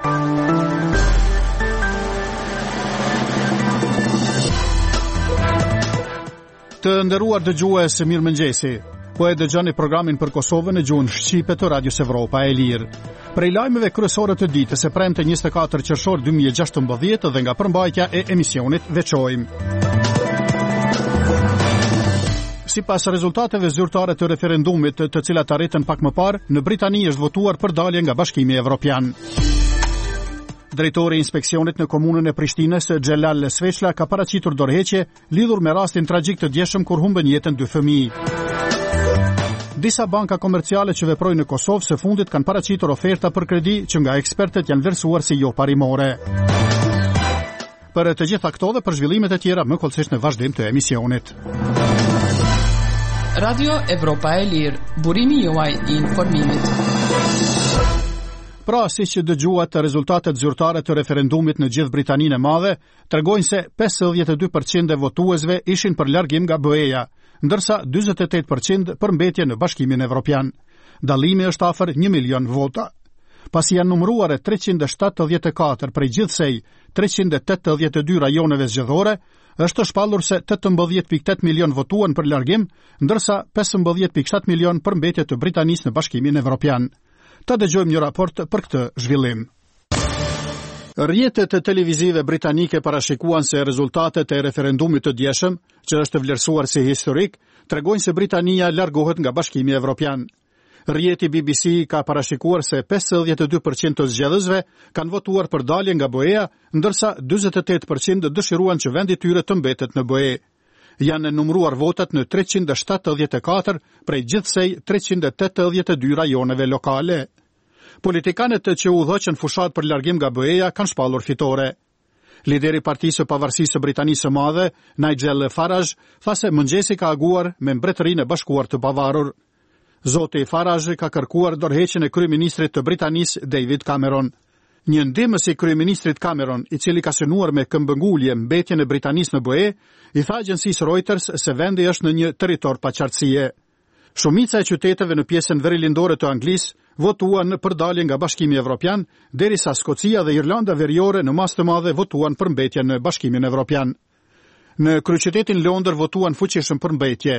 Të nderuar dëgjues, mirëmëngjesi. Po e dëgjoni programin për Kosovën në gjuhën shqipe të Radios Evropa e Lirë. Prej lajmeve kryesore të ditës së premte 24 qershor 2016 dhe nga përmbajtja e emisionit veçojmë. Sipas rezultateve zyrtare të referendumit, të cilat arritën pak më parë, në Britani është votuar për dalje nga Bashkimi Evropian. Drejtori i inspeksionit në komunën e Prishtinës, Xhelal Sveçla, ka paraqitur dorëheqje lidhur me rastin tragjik të djeshëm kur humbën jetën 2 fëmijë. Disa banka komerciale që veprojnë në Kosovë së fundit kanë paraqitur oferta për kredi që nga ekspertët janë vlerësuar si jo parimore. Për të gjitha këto dhe për zhvillimet e tjera më kollësisht në vazhdim të emisionit. Radio Evropa e Lirë, burimi juaj i informimit. Pra, si që dëgjuat, rezultatet zyrtare të referendumit në gjithë Britaninë e Madhe tregojnë se 52% e votuesve ishin për largim nga BE-ja, ndërsa 48% për mbetje në Bashkimin Evropian. Dallimi është afër 1 milion vota. Pasi janë numëruar 374 prej gjithsej 382 rajoneve zgjedhore, është shpallur se 18.8 milion votuan për largim, ndërsa 15.7 milion për mbetje të Britanisë në Bashkimin Evropian. Ta dëgjojmë një raport për këtë zhvillim. Rrjetet televizive britanike parashikuan se rezultatet e referendumit të djeshëm, që është vlerësuar si historik, tregojnë se Britania largohet nga Bashkimi Evropian. Rrjeti BBC ka parashikuar se 52% të zgjedhësve kanë votuar për dalje nga BE-ja, ndërsa 48% dëshiruan që vendi i tyre të mbetet në BE. Janë numëruar votat në 374 prej gjithsej 382 rajoneve lokale. Politikanët që udhëheqën fushat për largim nga BE-ja kanë shpallur fitore. Lideri i Partisë së Pavarësisë së Britanisë së Madhe, Nigel Farage, tha se mëngjesi ka aguar me Mbretërinë e Bashkuar të Pavarur. Zoti Farage ka kërkuar dorëheqjen e kryeministrit të Britanisë, David Cameron. Një ndihmës i kryeministrit Cameron, i cili ka synuar me këmbëngulje mbetjen e Britanisë në BE, i tha agjencisë Reuters se vendi është në një territor pa qartësie. Shumica e qyteteve në pjesën verilindore të Anglisë votuan për dalje nga Bashkimi Evropian, derisa Skocia dhe Irlanda Veriore në masë të madhe votuan për mbetjen në Bashkimin Evropian. Në kryeqytetin Londër votuan fuqishëm për mbetje.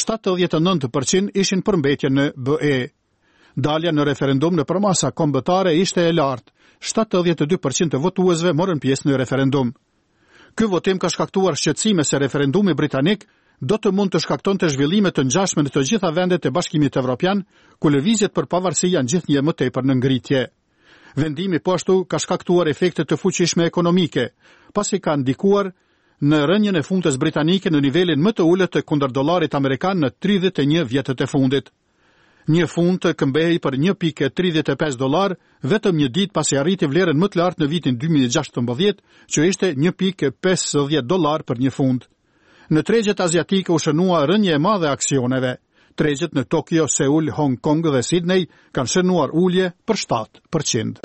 79% ishin për mbetje në BE. Dalja në referendum në përmasa kombëtare ishte e lartë. 72% të votuesve morën pjesë në referendum. Ky votim ka shkaktuar shqetësime se referendumi britanik do të mund të shkaktonte zhvillime të ngjashme në të gjitha vendet e Bashkimit Evropian, ku lëvizjet për pavarësi janë gjithnjë më tepër në ngritje. Vendimi po ashtu ka shkaktuar efekte të fuqishme ekonomike, pasi ka ndikuar në rënjën e funtës britanike në nivelin më të ulët të kundër dollarit amerikan në 31 vjetët e fundit. Një funt këmbehej për $1.35, vetëm një ditë pasi arriti vlerën më të lartë në vitin 2016, që ishte $1.50 për një funt. Në tregjet aziatike u shënua rënje e madhe aksioneve. Tregjet në Tokyo, Seul, Hong Kong dhe Sydney kanë shënuar ulje për 7%.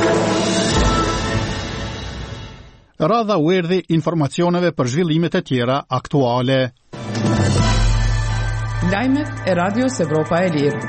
Radha u erdhi informacioneve për zhvillimet e tjera aktuale. Lajmet e Radios Evropa e Lirë.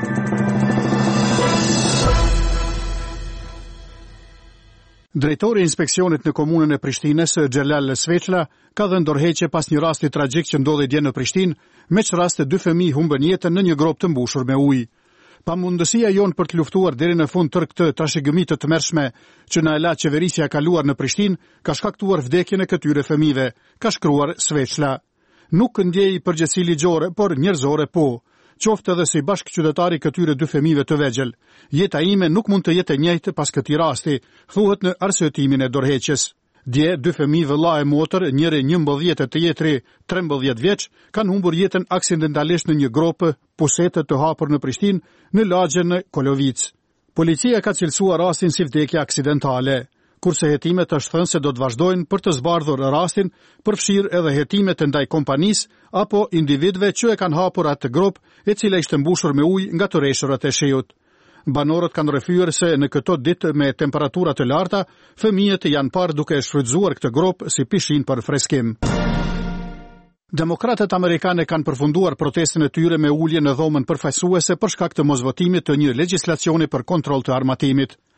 Drejtori i inspeksionit në komunën e Prishtinës, Xhelal Sveçla, ka dhënë dorëheqje pas një rasti tragjik që ndodhi dje në Prishtinë, me çrast 2 fëmijë humbën jetën në një grop të mbushur me ujë. Pamundësia jonë për të luftuar deri në fund tërë këtë trashëgimi të tmerrshme që na e la qeverisja e kaluar në Prishtinë, ka shkaktuar vdekjen e këtyre fëmijëve, ka shkruar Sveçla. Nuk ndjej përgjegjësi ligjore, por njerëzore po. Qoftë edhe si bashkëqytetari këtyre 2 fëmijëve të vegjël. Jeta ime nuk mund të jetë e njëjtë pas këtij rasti, thuhet në arsyetimin e dorëheqjes. Dje 2 fëmijë vëlla e motër, njëri 11 e tjetri 13 vjeç, kanë humbur jetën aksidentalisht në një grop pusete të hapur në Prishtinë, në lagjen në Kolovic. Policia ka cilësuar rastin si vdekje aksidentale. Kurse hetimet është thënë se do të vazhdojnë për të zbardhur rastin, përfshirë edhe hetimet ndaj kompanisë apo individëve që e kanë hapur atë grop, e cila ishte mbushur me ujë nga të rreshërat e shiut. Banorët kanë rrëfyer se në këto ditë me temperatura të larta, fëmijët janë parë duke shfrytzuar këtë grop si pishin për freskim. Demokratët amerikanë kanë përfunduar protestën e tyre me ulje në dhomën përfaqësuese për shkak të mosvotimit të një legjislacioni për kontroll të armatimit.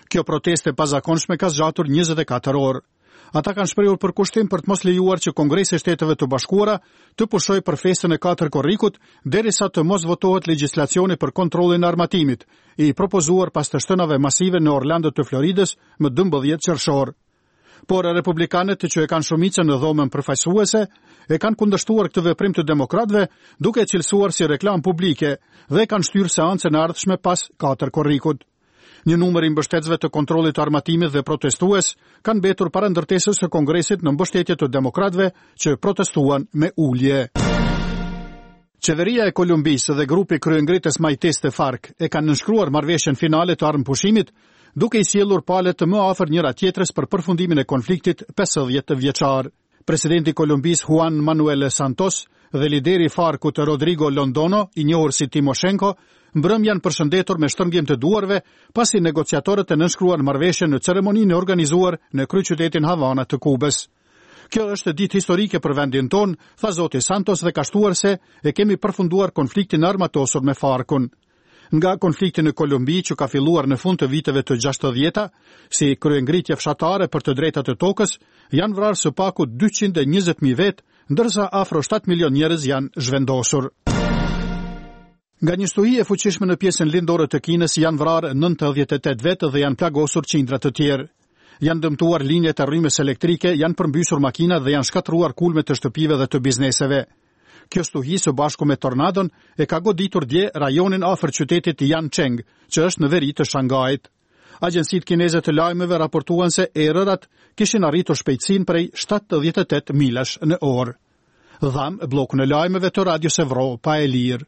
Kjo proteste pazakonshme ka zgjatur 24 orë. Ata kanë shprehur përkushtim për të mos lejuar që Kongresi i Shteteve të Bashkuara të pushojë për festën e 4 korrikut derisa të mos votohet legjislacioni për kontrollin e armatimit, i propozuar pas të shtënave masive në Orlando të Floridës më 12 qershor. Por republikanët që e kanë shumicën në dhomën përfaqësuese e kanë kundërshtuar këtë veprim të demokratëve, duke e cilësuar si reklam publike dhe kanë shtyrë seancën e ardhshme pas 4 korrikut. Një numër i mbështetësve të kontrollit të armatimit dhe protestues kanë mbetur para ndërtesës së Kongresit në mbështetje të demokratëve që protestuan me ulje. Qeveria e Kolumbisë dhe grupi kryengritës majteste FARC e kanë nënshkruar marrëveshjen finale të armëpushimit, duke i sjellur palët të më afër njëra tjetrës për përfundimin e konfliktit 50 vjeçar. Presidenti i Kolumbisë Juan Manuel Santos dhe lideri i FARC-ut Rodrigo Londono, i njohur si Timoshenko, mbrëm janë përshëndetur me shtrëngim të duarve pasi negociatorët e nënshkruan marrëveshjen në ceremoninë e organizuar në kryeqytetin Havana të Kubës. Kjo është ditë historike për vendin tonë, tha zoti Santos dhe ka shtuar se e kemi përfunduar konfliktin armatosur me FARC-un. Nga konflikti në Kolumbi që ka filluar në fund të viteve të 60-ta, si kryengritje fshatare për të drejtat e tokës, janë vrarë së paku 220.000 vetë, ndërsa afro 7 milion njerëz janë zhvendosur. Nga një stuhi e fuqishme në pjesën lindore të Kinës janë vrarë 98 vetë dhe janë plagosur qindra të tjerë. Janë dëmtuar linjet e rrymës elektrike, janë përmbysur makinat dhe janë shkatruar kulmet të shtëpive dhe të bizneseve. Kjo stuhi së bashku me tornadon e ka goditur dje rajonin afër qytetit Yancheng, që është në veri të Shangajit. Agjencitë kineze të lajmeve raportuan se erërat kishin arritur shpejtësinë prej 78 milash në orë. Dham blokun e lajmeve të Radios Evropa e Lirë.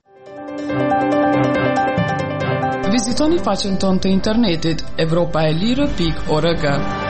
Vizitoni faqen tonë të internetit evropaelire.org.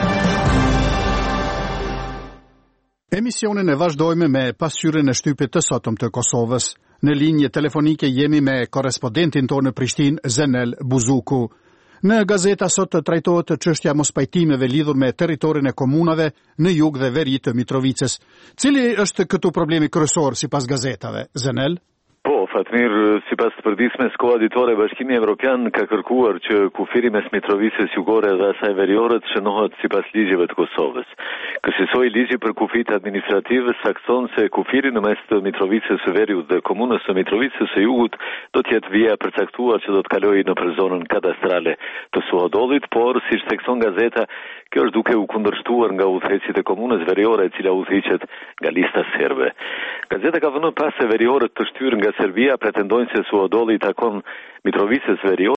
Emisionin e vazhdojmë me pasqyrën e shtypit të sotëm të Kosovës. Në linje telefonike jemi me korrespondentin tonë në Prishtinë, Zenel Buzuku. Në gazeta sot të trajtohet çështja mospajtimeve lidhur me territorin e komunave në jug dhe veri të Mitrovicës. Cili është këtu problemi kryesor sipas gazetave, Zenel? Po, Fatmir, sipas të përditshmes koha ditore, Bashkimi Evropian ka kërkuar që kufiri mes Mitrovicës jugore dhe asaj veriore të shënohet sipas ligjeve të Kosovës. Kësaj ligji për kufit administrativ sakson se kufiri në mes të Mitrovicës së Veriut dhe komunës së Mitrovicës së Jugut do të jetë vija përcaktuar që do të kalojë nëpër zonën kadastrale të Suhodollit, por siç thekson gazeta, kjo është duke u kundërshtuar nga udhëheqësit e komunës veriore, e cila udhëhiqet nga lista serbe. Gazeta ka vënë pas se veriorët të shtyrë nga Serbia pretendojnë se Suhodolli i takon Mitrovicës veriore